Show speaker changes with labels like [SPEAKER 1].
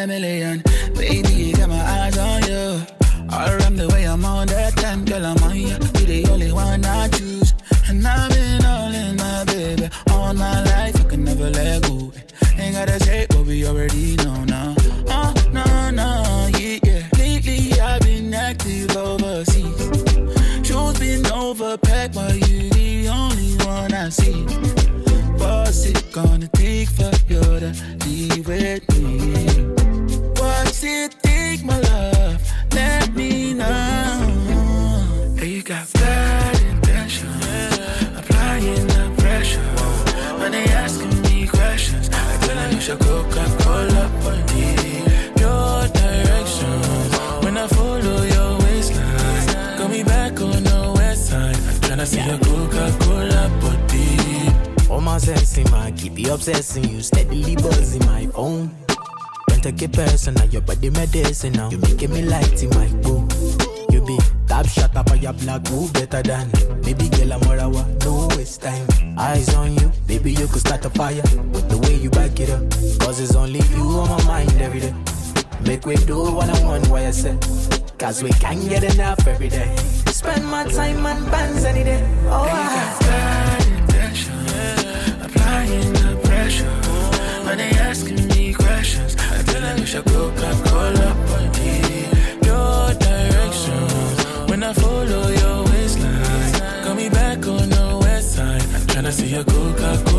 [SPEAKER 1] a million. Baby, you got my eyes on you. All around the way I'm on that time, girl, I'm on you. You the only one I choose. And I've been all in my baby. All my life, I can never let go. Ain't gotta say what we already know now. Oh, no, yeah. Lately, I've been active overseas. Shows been overpacked, but you the only one I see. What's it gonna take for you to be with me? What's it take, my love? Let me know. Hey, you got bad intentions, applying the pressure. When they asking me questions, I tell them you should Coca-Cola for me. Your direction, when I follow your waistline, got me back on the west side. I'm tryna see your Coca-Cola body.
[SPEAKER 2] Oh my sensing, man, keep you obsessing. You steadily buzzing my phone. Don't take it personal, your body medicine now. You making me light in my boo. You be top shot up on your black, move better than. Baby girl, I'm Morawa, no waste time. Eyes on you, baby, you could start a fire. With the way you back it up, cause it's only you on my mind every day. Make we do what I want, what I say. Cause we can't get enough every day. Spend my time on bands any day. Oh,
[SPEAKER 1] applying the pressure. When they asking me questions, I tell them you should Coca-Cola body. Your direction, when I follow your waistline, got me back on the west side. I'm tryna see your Coca-Cola